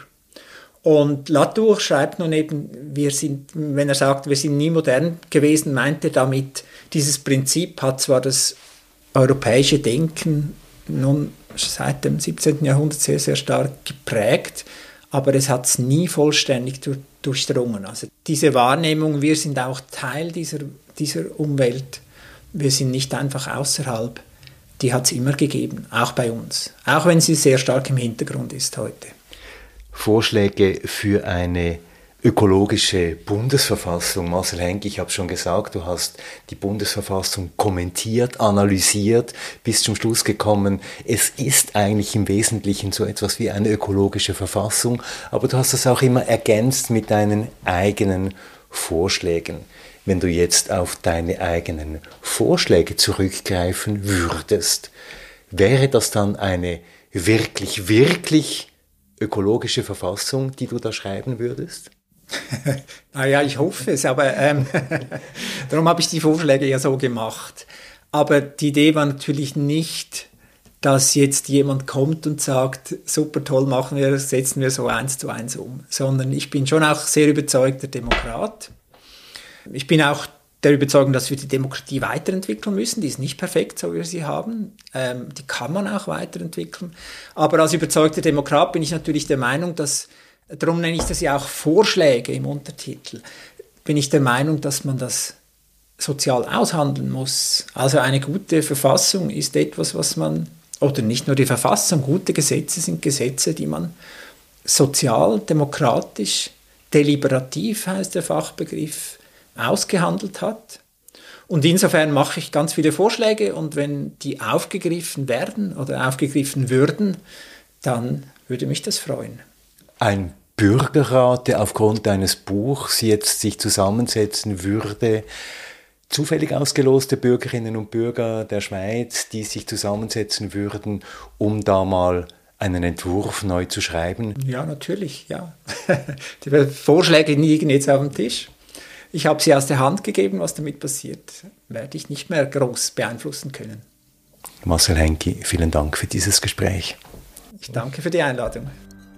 Und Latour schreibt nun eben, wenn er sagt, wir sind nie modern gewesen, meint er damit, dieses Prinzip hat zwar das europäische Denken nun seit dem 17. Jahrhundert sehr, sehr stark geprägt, aber es hat es nie vollständig durchdrungen. Also diese Wahrnehmung, wir sind auch Teil dieser Umwelt, wir sind nicht einfach außerhalb, die hat es immer gegeben, auch bei uns, auch wenn sie sehr stark im Hintergrund ist heute. Vorschläge für eine ökologische Bundesverfassung. Marcel Henk, ich habe schon gesagt, du hast die Bundesverfassung kommentiert, analysiert, bist zum Schluss gekommen, es ist eigentlich im Wesentlichen so etwas wie eine ökologische Verfassung, aber du hast das auch immer ergänzt mit deinen eigenen Vorschlägen. Wenn du jetzt auf deine eigenen Vorschläge zurückgreifen würdest, wäre das dann eine wirklich, wirklich ökologische Verfassung, die du da schreiben würdest? Naja, ich hoffe es, aber darum habe ich die Vorschläge ja so gemacht. Aber die Idee war natürlich nicht, dass jetzt jemand kommt und sagt, super toll, setzen wir so 1:1 um, sondern ich bin schon auch sehr überzeugter Demokrat. Ich bin auch der Überzeugung, dass wir die Demokratie weiterentwickeln müssen. Die ist nicht perfekt, so wie wir sie haben. Die kann man auch weiterentwickeln. Aber als überzeugter Demokrat bin ich natürlich der Meinung, darum nenne ich das ja auch Vorschläge im Untertitel, bin ich der Meinung, dass man das sozial aushandeln muss. Also eine gute Verfassung ist etwas, oder nicht nur die Verfassung, gute Gesetze sind Gesetze, die man sozial, demokratisch, deliberativ heißt der Fachbegriff, ausgehandelt hat. Und insofern mache ich ganz viele Vorschläge und wenn die aufgegriffen werden oder aufgegriffen würden, dann würde mich das freuen. Ein Bürgerrat, der aufgrund deines Buchs jetzt sich zusammensetzen würde, zufällig ausgeloste Bürgerinnen und Bürger der Schweiz, die sich zusammensetzen würden, um da mal einen Entwurf neu zu schreiben? Ja, natürlich, ja. Die Vorschläge liegen jetzt auf dem Tisch. ich habe sie aus der Hand gegeben, was damit passiert, werde ich nicht mehr groß beeinflussen können. Marcel Henki, vielen Dank für dieses Gespräch. Ich danke für die Einladung.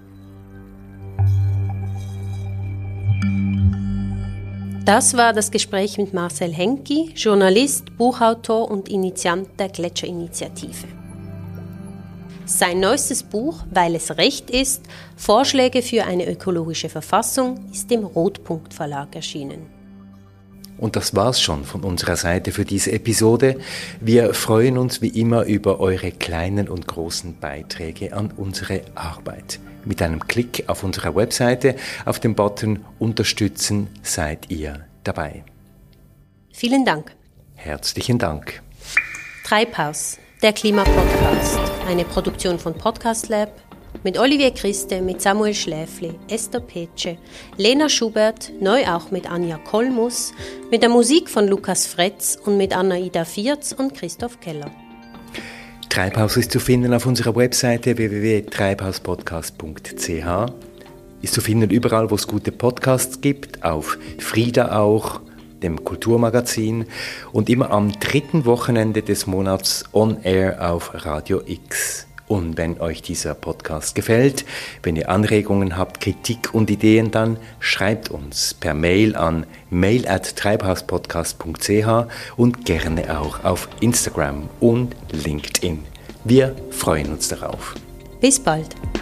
Das war das Gespräch mit Marcel Henki, Journalist, Buchautor und Initiant der Gletscherinitiative. Sein neuestes Buch, Weil es Recht ist, Vorschläge für eine ökologische Verfassung, ist im Rotpunkt Verlag erschienen. Und das war's schon von unserer Seite für diese Episode. Wir freuen uns wie immer über eure kleinen und großen Beiträge an unsere Arbeit. Mit einem Klick auf unserer Webseite auf den Button Unterstützen seid ihr dabei. Vielen Dank. Herzlichen Dank. Treibhaus, der Klimapodcast, eine Produktion von Podcast Lab mit Olivier Christe, mit Samuel Schläfli, Esther Petsche, Lena Schubert, neu auch mit Anja Kolmus, mit der Musik von Lukas Fretz und mit Anna-Ida Vierz und Christoph Keller. Treibhaus ist zu finden auf unserer Webseite www.treibhauspodcast.ch. Ist zu finden überall, wo es gute Podcasts gibt, auf Frida auch, dem Kulturmagazin und immer am 3. Wochenende des Monats on air auf Radio X. Und wenn euch dieser Podcast gefällt, wenn ihr Anregungen habt, Kritik und Ideen, dann schreibt uns per Mail an mail@treibhauspodcast.ch und gerne auch auf Instagram und LinkedIn. Wir freuen uns darauf. Bis bald.